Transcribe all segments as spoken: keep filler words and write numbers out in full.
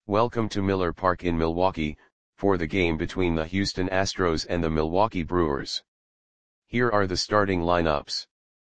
Welcome to Miller Park in Milwaukee, for the game between the Houston Astros and the Milwaukee Brewers. Here are the starting lineups.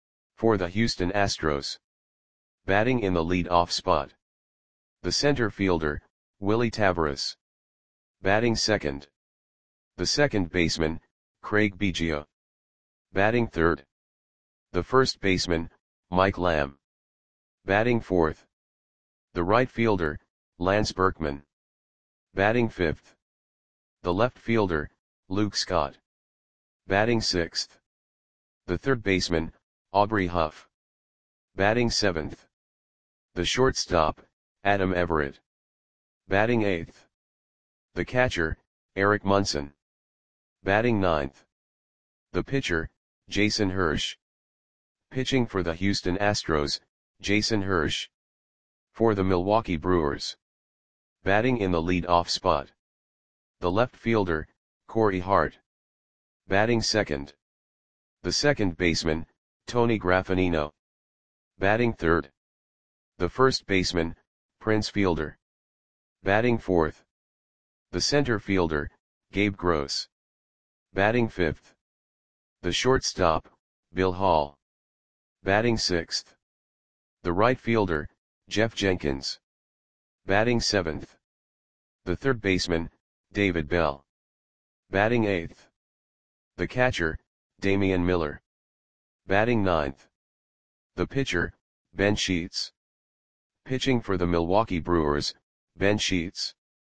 For the Houston Astros. Batting in the lead-off spot. The center fielder, Willy Taveras. Batting second. The second baseman, Craig Biggio. Batting third. The first baseman, Mike Lamb. Batting fourth. The right fielder, Lance Berkman. Batting fifth. The left fielder, Luke Scott. Batting sixth. The third baseman, Aubrey Huff. Batting seventh. The shortstop, Adam Everett. Batting eighth. The catcher, Eric Munson. Batting ninth. The pitcher, Jason Hirsch. Pitching for the Houston Astros, Jason Hirsch. For the Milwaukee Brewers. Batting in the lead-off spot. The left fielder, Corey Hart. Batting second. The second baseman, Tony Graffagnino. Batting third. The first baseman, Prince Fielder. Batting fourth. The center fielder, Gabe Gross. Batting fifth. The shortstop, Bill Hall. Batting sixth. The right fielder, Jeff Jenkins. Batting seventh. The third baseman, David Bell. Batting eighth. The catcher, Damian Miller. Batting ninth. The pitcher, Ben Sheets. Pitching for the Milwaukee Brewers, Ben Sheets.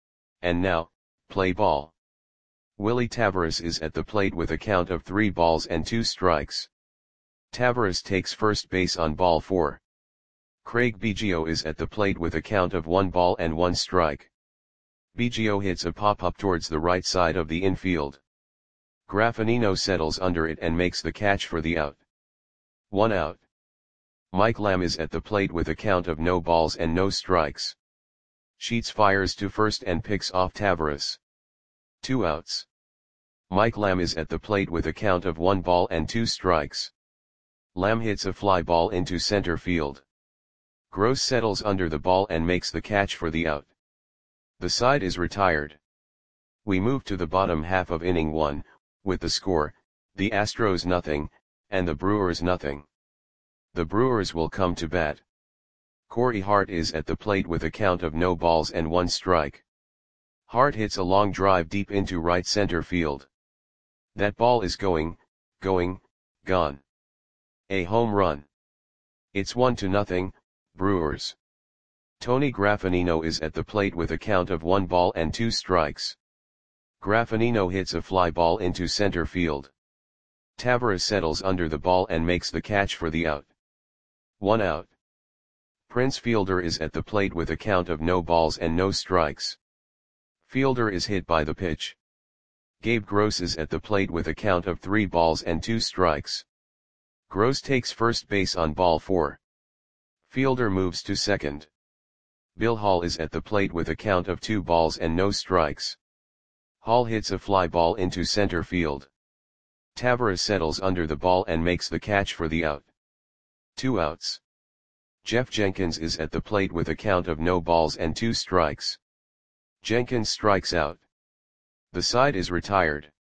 And now, play ball. Willy Taveras is at the plate with a count of three balls and two strikes. Taveras takes first base on ball four. Craig Biggio is at the plate with a count of one ball and one strike. Biggio hits a pop-up towards the right side of the infield. Graffagnino settles under it and makes the catch for the out. One out. Mike Lamb is at the plate with a count of no balls and no strikes. Sheets fires to first and picks off Taveras. Two outs. Mike Lamb is at the plate with a count of one ball and two strikes. Lamb hits a fly ball into center field. Gross settles under the ball and makes the catch for the out. The side is retired. We move to the bottom half of inning one, with the score, the Astros nothing, and the Brewers nothing. The Brewers will come to bat. Corey Hart is at the plate with a count of no balls and one strike. Hart hits a long drive deep into right center field. That ball is going, going, gone. A home run. It's one to nothing, Brewers. Tony Graffagnino is at the plate with a count of one ball and two strikes. Graffagnino hits a fly ball into center field. Taveras settles under the ball and makes the catch for the out. One out. Prince Fielder is at the plate with a count of no balls and no strikes. Fielder is hit by the pitch. Gabe Gross is at the plate with a count of three balls and two strikes. Gross takes first base on ball four. Fielder moves to second. Bill Hall is at the plate with a count of two balls and no strikes. Hall hits a fly ball into center field. Taveras settles under the ball and makes the catch for the out. Two outs. Jeff Jenkins is at the plate with a count of no balls and two strikes. Jenkins strikes out. The side is retired.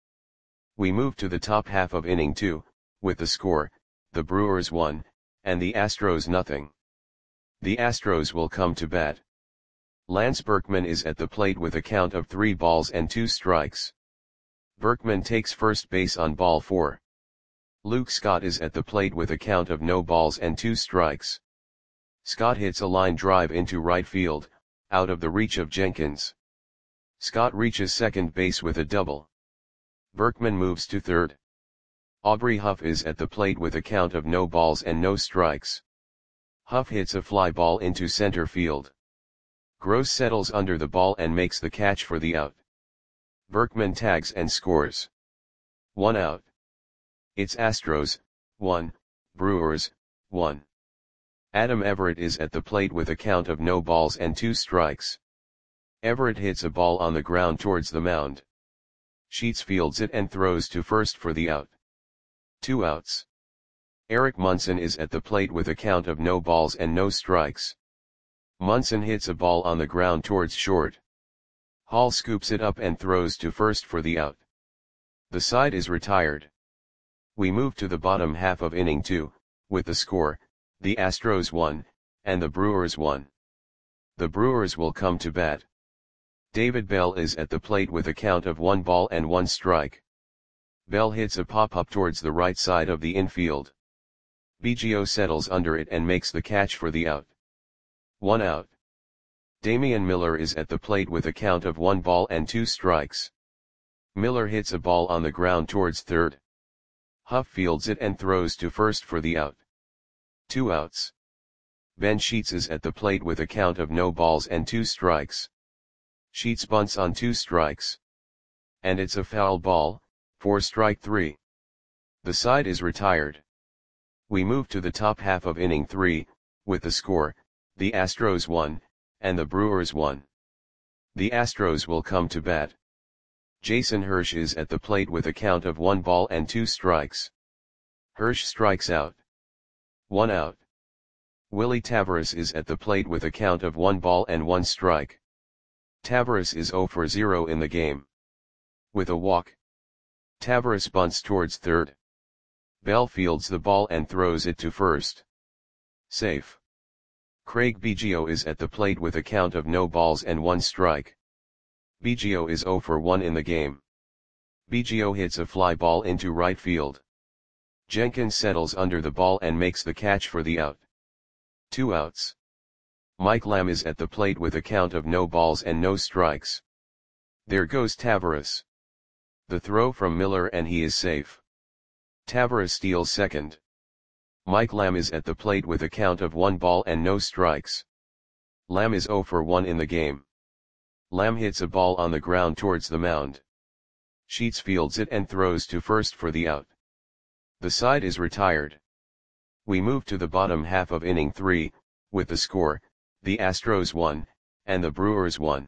We move to the top half of inning two, with the score, the Brewers one, and the Astros nothing. The Astros will come to bat. Lance Berkman is at the plate with a count of three balls and two strikes. Berkman takes first base on ball four. Luke Scott is at the plate with a count of no balls and two strikes. Scott hits a line drive into right field, out of the reach of Jenkins. Scott reaches second base with a double. Berkman moves to third. Aubrey Huff is at the plate with a count of no balls and no strikes. Huff hits a fly ball into center field. Gross settles under the ball and makes the catch for the out. Berkman tags and scores. One out. It's Astros, one, Brewers, one. Adam Everett is at the plate with a count of no balls and two strikes. Everett hits a ball on the ground towards the mound. Sheets fields it and throws to first for the out. Two outs. Eric Munson is at the plate with a count of no balls and no strikes. Munson hits a ball on the ground towards short. Hall scoops it up and throws to first for the out. The side is retired. We move to the bottom half of inning two, with the score, the Astros won, and the Brewers won. The Brewers will come to bat. David Bell is at the plate with a count of one ball and one strike. Bell hits a pop-up towards the right side of the infield. Biggio settles under it and makes the catch for the out. One out. Damian Miller is at the plate with a count of one ball and two strikes. Miller hits a ball on the ground towards third. Huff fields it and throws to first for the out. Two outs. Ben Sheets is at the plate with a count of no balls and two strikes. Sheets bunts on two strikes. And it's a foul ball, for strike three. The side is retired. We move to the top half of inning three, with the score, the Astros won, and the Brewers won. The Astros will come to bat. Jason Hirsch is at the plate with a count of one ball and two strikes. Hirsch strikes out. One out. Willie Taveras is at the plate with a count of one ball and one strike. Taveras is zero for zero in the game. With a walk. Taveras bunts towards third. Bell fields the ball and throws it to first. Safe. Craig Biggio is at the plate with a count of no balls and one strike. Biggio is zero for one in the game. Biggio hits a fly ball into right field. Jenkins settles under the ball and makes the catch for the out. Two outs. Mike Lamb is at the plate with a count of no balls and no strikes. There goes Taveras. The throw from Miller and he is safe. Taveras steals second. Mike Lamb is at the plate with a count of one ball and no strikes. Lamb is zero for one in the game. Lamb hits a ball on the ground towards the mound. Sheets fields it and throws to first for the out. The side is retired. We move to the bottom half of inning three, with the score, the Astros won, and the Brewers won.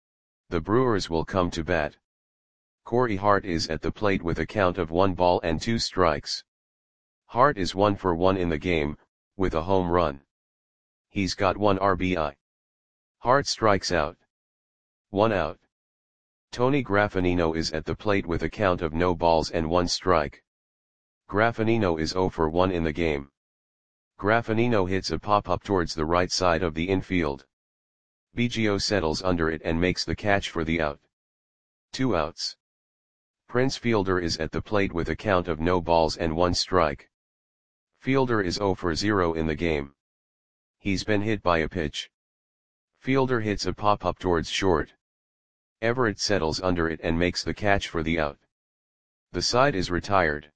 The Brewers will come to bat. Corey Hart is at the plate with a count of one ball and two strikes. Hart is one for one in the game, with a home run. He's got one R B I. Hart strikes out. One out. Tony Graffanino is at the plate with a count of no balls and one strike. Graffanino is zero for one in the game. Graffanino hits a pop-up towards the right side of the infield. Biggio settles under it and makes the catch for the out. Two outs. Prince Fielder is at the plate with a count of no balls and one strike. Fielder is zero for zero in the game. He's been hit by a pitch. Fielder hits a pop-up towards short. Everett settles under it and makes the catch for the out. The side is retired.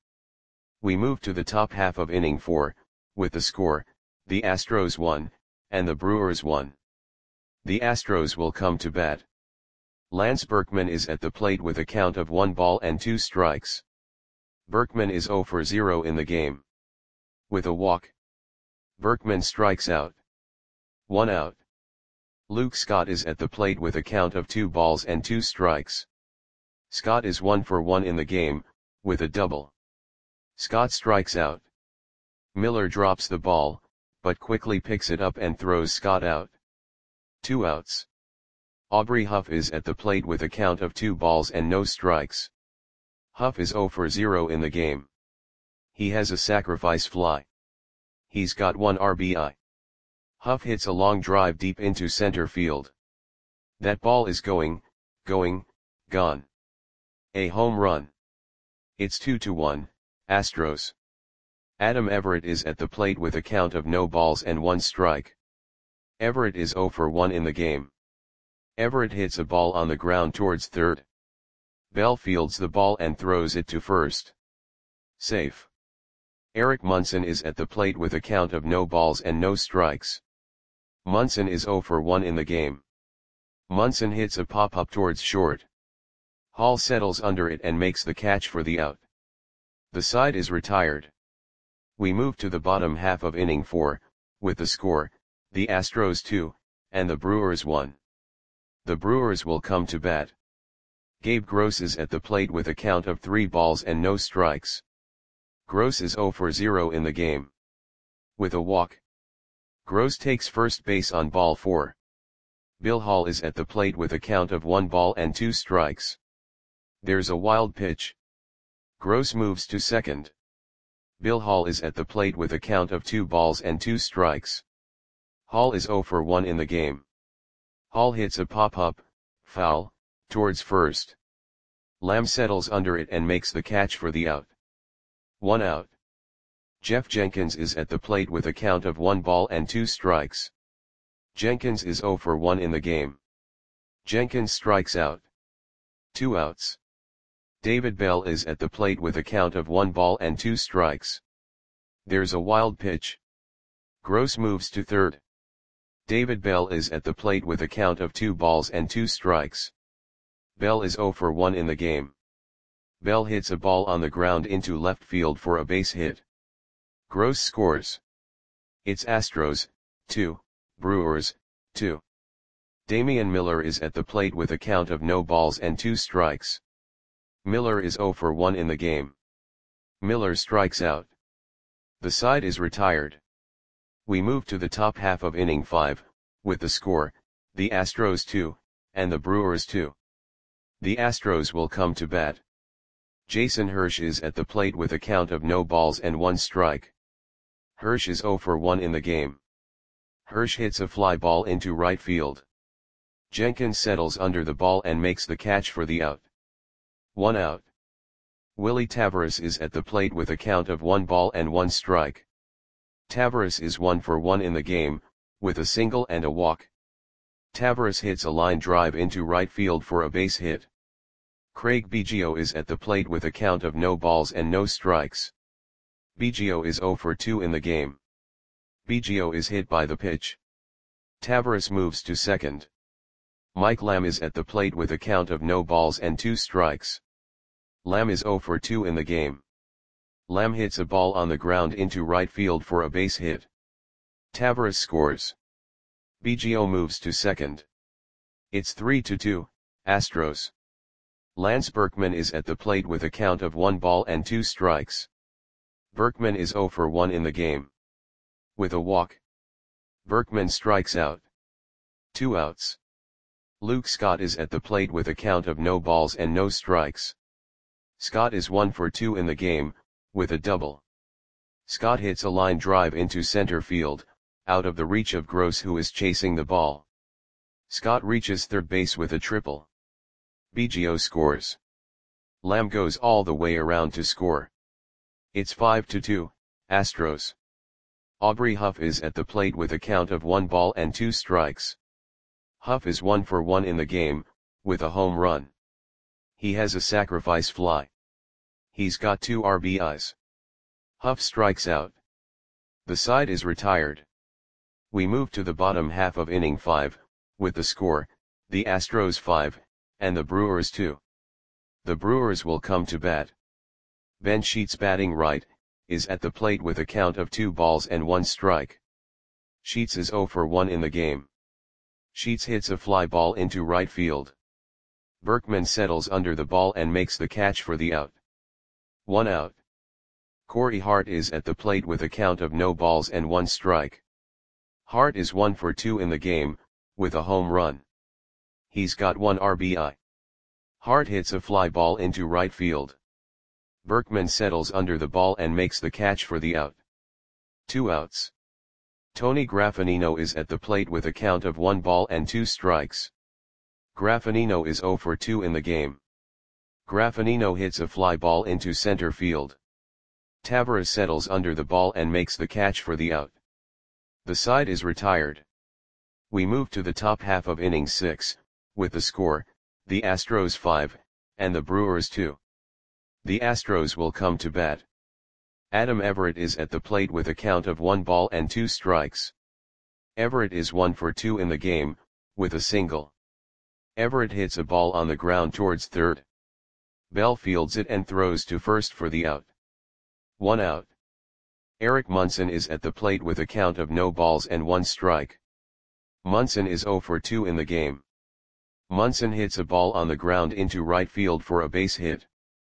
We move to the top half of inning four, with the score, the Astros won, and the Brewers won. The Astros will come to bat. Lance Berkman is at the plate with a count of one ball and two strikes. Berkman is zero for zero in the game. With a walk. Berkman strikes out. One out. Luke Scott is at the plate with a count of two balls and two strikes. Scott is one for one in the game, with a double. Scott strikes out. Miller drops the ball, but quickly picks it up and throws Scott out. Two outs. Aubrey Huff is at the plate with a count of two balls and no strikes. Huff is zero for zero in the game. He has a sacrifice fly. He's got one R B I. Huff hits a long drive deep into center field. That ball is going, going, gone. A home run. It's two to one, Astros. Adam Everett is at the plate with a count of no balls and one strike. Everett is zero for one in the game. Everett hits a ball on the ground towards third. Bell fields the ball and throws it to first. Safe. Eric Munson is at the plate with a count of no balls and no strikes. Munson is zero for one in the game. Munson hits a pop-up towards short. Hall settles under it and makes the catch for the out. The side is retired. We move to the bottom half of inning four, with the score, the Astros two, and the Brewers one. The Brewers will come to bat. Gabe Gross is at the plate with a count of three balls and no strikes. Gross is zero for zero in the game. With a walk. Gross takes first base on ball four. Bill Hall is at the plate with a count of one ball and two strikes. There's a wild pitch. Gross moves to second. Bill Hall is at the plate with a count of two balls and two strikes. Hall is oh for one in the game. Hall hits a pop-up, foul, towards first. Lamb settles under it and makes the catch for the out. One out. Jeff Jenkins is at the plate with a count of one ball and two strikes. Jenkins is oh for one in the game. Jenkins strikes out. Two outs. David Bell is at the plate with a count of one ball and two strikes. There's a wild pitch. Gross moves to third. David Bell is at the plate with a count of two balls and two strikes. Bell is oh for one in the game. Bell hits a ball on the ground into left field for a base hit. Gross scores. It's Astros, two, Brewers, two. Damian Miller is at the plate with a count of no balls and two strikes. Miller is oh for one in the game. Miller strikes out. The side is retired. We move to the top half of inning five, with the score, the Astros two, and the Brewers two. The Astros will come to bat. Jason Hirsch is at the plate with a count of no balls and one strike. Hirsch is oh for one in the game. Hirsch hits a fly ball into right field. Jenkins settles under the ball and makes the catch for the out. One out. Willie Taveras is at the plate with a count of one ball and one strike. Taveras is one for one in the game, with a single and a walk. Taveras hits a line drive into right field for a base hit. Craig Biggio is at the plate with a count of no balls and no strikes. Biggio is oh for two in the game. Biggio is hit by the pitch. Taveras moves to second. Mike Lamb is at the plate with a count of no balls and two strikes. Lamb is oh for two in the game. Lamb hits a ball on the ground into right field for a base hit. Taveras scores. Biggio moves to second. It's three to two, Astros. Lance Berkman is at the plate with a count of one ball and two strikes. Berkman is oh for one in the game. With a walk. Berkman strikes out. Two outs. Luke Scott is at the plate with a count of no balls and no strikes. Scott is one for two in the game, with a double. Scott hits a line drive into center field, out of the reach of Gross, who is chasing the ball. Scott reaches third base with a triple. Biggio scores. Lamb goes all the way around to score. It's five to two, Astros. Aubrey Huff is at the plate with a count of one ball and two strikes. Huff is one for one in the game, with a home run. He has a sacrifice fly. He's got two R B Is. Huff strikes out. The side is retired. We move to the bottom half of inning five, with the score, the Astros five, and the Brewers two. The Brewers will come to bat. Ben Sheets, batting right, is at the plate with a count of two balls and one strike. Sheets is oh for one in the game. Sheets hits a fly ball into right field. Berkman settles under the ball and makes the catch for the out. One out. Corey Hart is at the plate with a count of no balls and one strike. Hart is one for two in the game, with a home run. He's got one R B I. Hart hits a fly ball into right field. Berkman settles under the ball and makes the catch for the out. Two outs. Tony Graffanino is at the plate with a count of one ball and two strikes. Graffanino is oh for two in the game. Graffanino hits a fly ball into center field. Taveras settles under the ball and makes the catch for the out. The side is retired. We move to the top half of inning six, with the score, the Astros five, and the Brewers two. The Astros will come to bat. Adam Everett is at the plate with a count of one ball and two strikes. Everett is one for two in the game, with a single. Everett hits a ball on the ground towards third. Bell fields it and throws to first for the out. One out. Eric Munson is at the plate with a count of no balls and one strike. Munson is oh for two in the game. Munson hits a ball on the ground into right field for a base hit.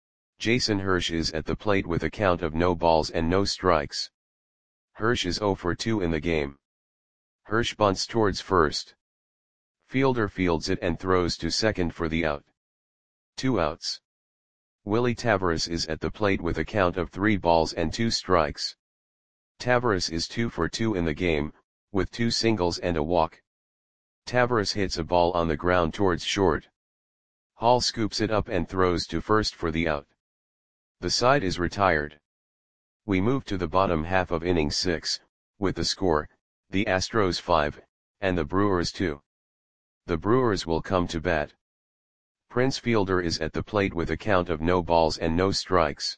Jason Hirsch is at the plate with a count of no balls and no strikes. Hirsch is oh for two in the game. Hirsch bunts towards first. Fielder fields it and throws to second for the out. Two outs. Willie Tavares is at the plate with a count of three balls and two strikes. Tavares is two for two in the game, with two singles and a walk. Tavares hits a ball on the ground towards short. Hall scoops it up and throws to first for the out. The side is retired. We move to the bottom half of inning six, with the score, the Astros five, and the Brewers two. The Brewers will come to bat. Prince Fielder is at the plate with a count of no balls and no strikes.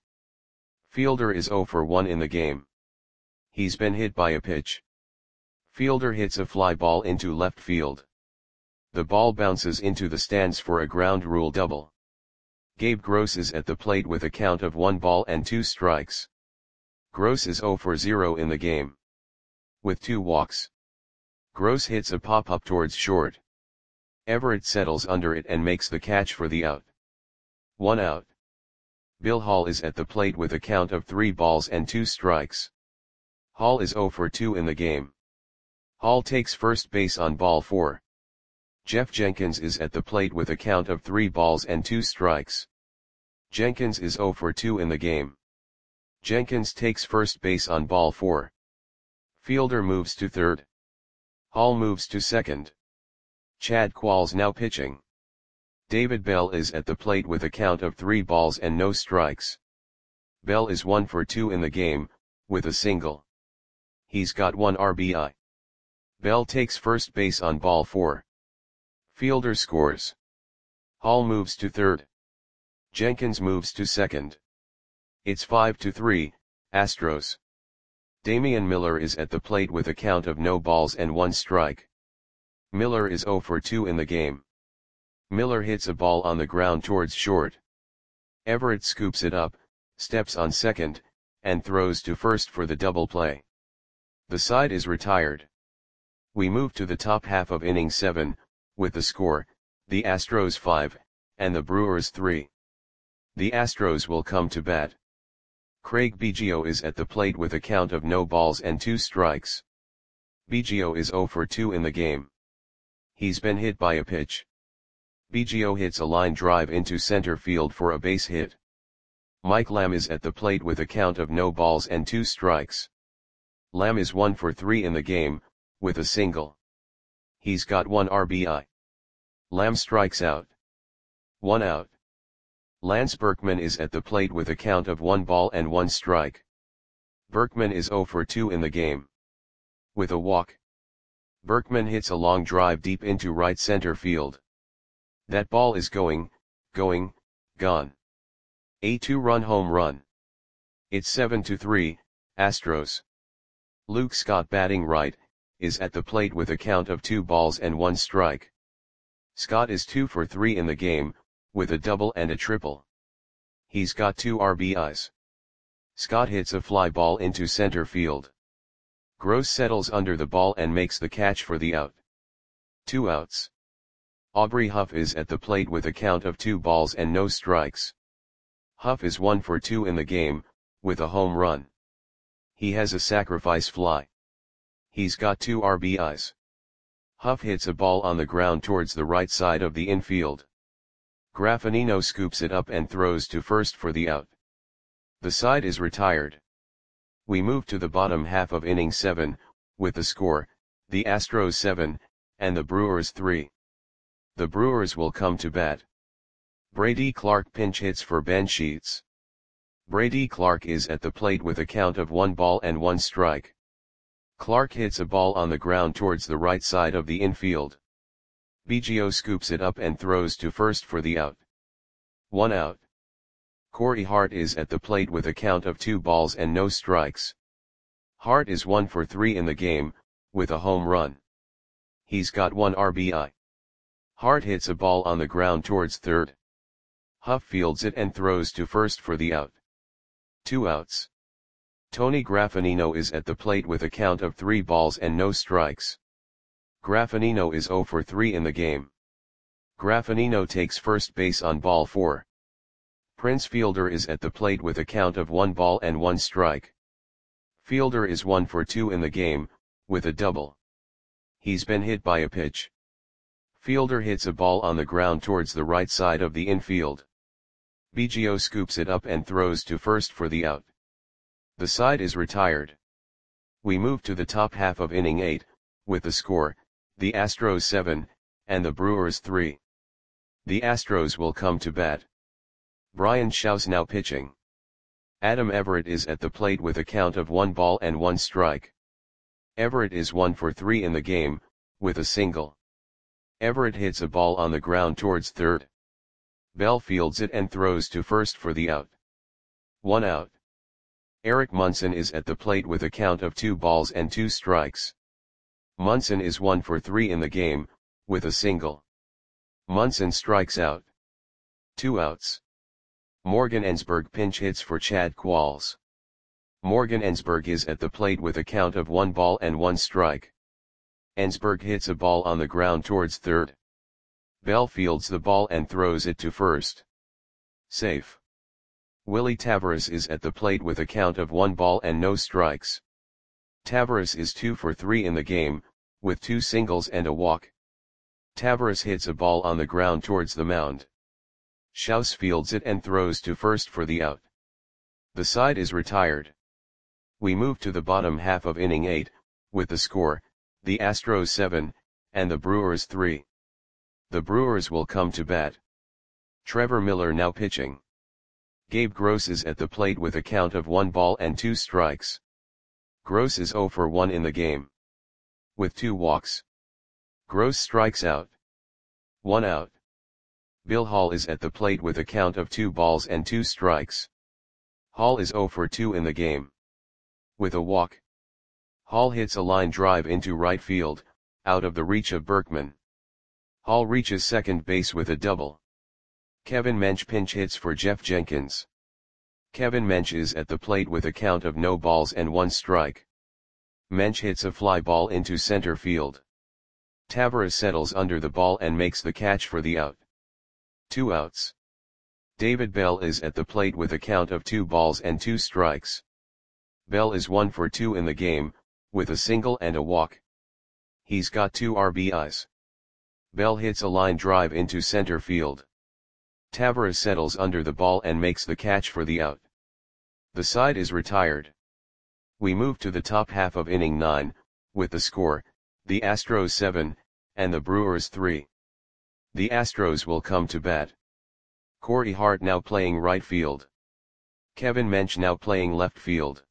Fielder is zero for one in the game. He's been hit by a pitch. Fielder hits a fly ball into left field. The ball bounces into the stands for a ground rule double. Gabe Gross is at the plate with a count of one ball and two strikes. Gross is zero for zero in the game. With two walks. Gross hits a pop-up towards short. Everett settles under it and makes the catch for the out. One out. Bill Hall is at the plate with a count of three balls and two strikes. Hall is zero for two in the game. Hall takes first base on ball four. Jeff Jenkins is at the plate with a count of three balls and two strikes. Jenkins is zero for two in the game. Jenkins takes first base on ball four. Fielder moves to third. Hall moves to second. Chad Qualls now pitching. David Bell is at the plate with a count of three balls and no strikes. Bell is one for two in the game, with a single. He's got one R B I. Bell takes first base on ball four. Fielder scores. Hall moves to third. Jenkins moves to second. It's five to three, Astros. Damian Miller is at the plate with a count of no balls and one strike. Miller is zero for two in the game. Miller hits a ball on the ground towards short. Everett scoops it up, steps on second, and throws to first for the double play. The side is retired. We move to the top half of inning seven, with the score, the Astros five, and the Brewers three. The Astros will come to bat. Craig Biggio is at the plate with a count of no balls and two strikes. Biggio is zero for two in the game. He's been hit by a pitch. Biggio hits a line drive into center field for a base hit. Mike Lamb is at the plate with a count of no balls and two strikes. Lamb is one for three in the game, with a single. He's got one R B I. Lamb strikes out. One out. Lance Berkman is at the plate with a count of one ball and one strike. Berkman is zero for two in the game. With a walk. Berkman hits a long drive deep into right center field. That ball is going, going, gone. A two-run home run. It's seven to three, Astros. Luke Scott batting right, is at the plate with a count of two balls and one strike. Scott is two for three in the game, with a double and a triple. He's got two R B Is. Scott hits a fly ball into center field. Gross settles under the ball and makes the catch for the out. Two outs. Aubrey Huff is at the plate with a count of two balls and no strikes. Huff is one for two in the game, with a home run. He has a sacrifice fly. He's got two R B Is. Huff hits a ball on the ground towards the right side of the infield. Graffinino scoops it up and throws to first for the out. The side is retired. We move to the bottom half of inning seven, with the score, the Astros seven, and the Brewers three. The Brewers will come to bat. Brady Clark pinch hits for Ben Sheets. Brady Clark is at the plate with a count of one ball and one strike. Clark hits a ball on the ground towards the right side of the infield. Biggio scoops it up and throws to first for the out. One out. Corey Hart is at the plate with a count of two balls and no strikes. Hart is one for three in the game, with a home run. He's got one R B I. Hart hits a ball on the ground towards third. Huff fields it and throws to first for the out. Two outs. Tony Graffinino is at the plate with a count of three balls and no strikes. Graffinino is zero for three in the game. Graffinino takes first base on ball four. Prince Fielder is at the plate with a count of one ball and one strike. Fielder is one for two in the game, with a double. He's been hit by a pitch. Fielder hits a ball on the ground towards the right side of the infield. Biggio scoops it up and throws to first for the out. The side is retired. We move to the top half of inning eight, with the score, the Astros seven, and the Brewers three. The Astros will come to bat. Bryan Shaw's now pitching. Adam Everett is at the plate with a count of one ball and one strike. Everett is one for three in the game, with a single. Everett hits a ball on the ground towards third. Bell fields it and throws to first for the out. One out. Eric Munson is at the plate with a count of two balls and two strikes. Munson is one for three in the game, with a single. Munson strikes out. Two outs. Morgan Ensberg pinch hits for Chad Qualls. Morgan Ensberg is at the plate with a count of one ball and one strike. Ensberg hits a ball on the ground towards third. Bell fields the ball and throws it to first. Safe. Willie Taveras is at the plate with a count of one ball and no strikes. Taveras is two for three in the game, with two singles and a walk. Taveras hits a ball on the ground towards the mound. Schaus fields it and throws to first for the out. The side is retired. We move to the bottom half of inning eight, with the score, the Astros seven, and the Brewers three. The Brewers will come to bat. Trevor Miller now pitching. Gabe Gross is at the plate with a count of one ball and two strikes. Gross is zero for one in the game. With two walks. Gross strikes out. One out. Bill Hall is at the plate with a count of two balls and two strikes. Hall is zero for two in the game. With a walk. Hall hits a line drive into right field, out of the reach of Berkman. Hall reaches second base with a double. Kevin Mench pinch hits for Jeff Jenkins. Kevin Mench is at the plate with a count of no balls and one strike. Mench hits a fly ball into center field. Taveras settles under the ball and makes the catch for the out. Two outs. David Bell is at the plate with a count of two balls and two strikes. Bell is one for two in the game, with a single and a walk. He's got two R B Is. Bell hits a line drive into center field. Taveras settles under the ball and makes the catch for the out. The side is retired. We move to the top half of inning nine, with the score, the Astros seven, and the Brewers three. The Astros will come to bat. Corey Hart now playing right field. Kevin Mench now playing left field.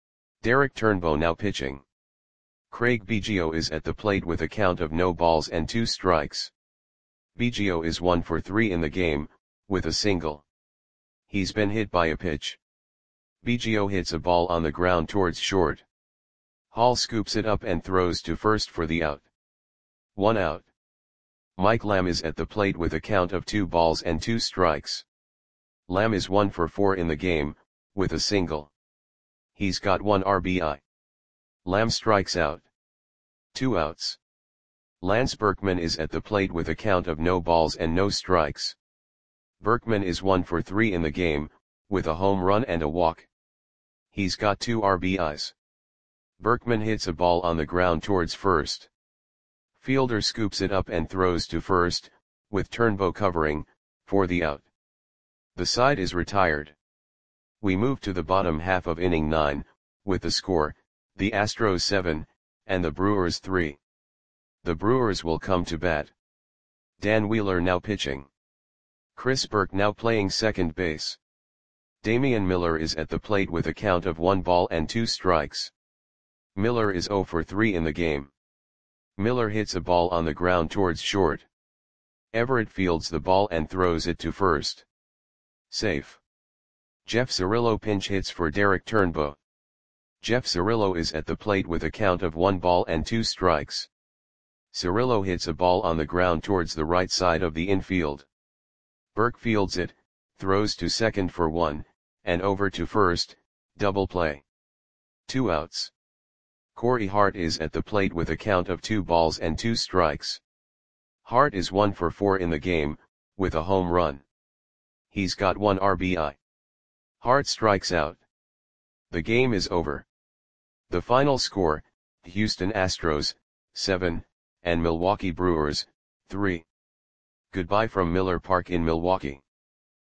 Derek Turnbow now pitching. Craig Biggio is at the plate with a count of no balls and two strikes. Biggio is one for three in the game, with a single. He's been hit by a pitch. Biggio hits a ball on the ground towards short. Hall scoops it up and throws to first for the out. One out. Mike Lamb is at the plate with a count of two balls and two strikes. Lamb is one for four in the game, with a single. He's got one R B I. Lamb strikes out. Two outs. Lance Berkman is at the plate with a count of no balls and no strikes. Berkman is one for three in the game, with a home run and a walk. He's got two R B Is. Berkman hits a ball on the ground towards first. Fielder scoops it up and throws to first, with Turnbow covering, for the out. The side is retired. We move to the bottom half of inning nine, with the score, the Astros seven, and the Brewers three. The Brewers will come to bat. Dan Wheeler now pitching. Chris Burke now playing second base. Damian Miller is at the plate with a count of one ball and two strikes. Miller is zero for three in the game. Miller hits a ball on the ground towards short. Everett fields the ball and throws it to first. Safe. Jeff Cirillo pinch hits for Derek Turnbow. Jeff Cirillo is at the plate with a count of one ball and two strikes. Cirillo hits a ball on the ground towards the right side of the infield. Burke fields it, throws to second for one, and over to first, double play. Two outs. Corey Hart is at the plate with a count of two balls and two strikes. Hart is one for four in the game, with a home run. He's got one R B I. Hart strikes out. The game is over. The final score, Houston Astros, seven, and Milwaukee Brewers, three. Goodbye from Miller Park in Milwaukee.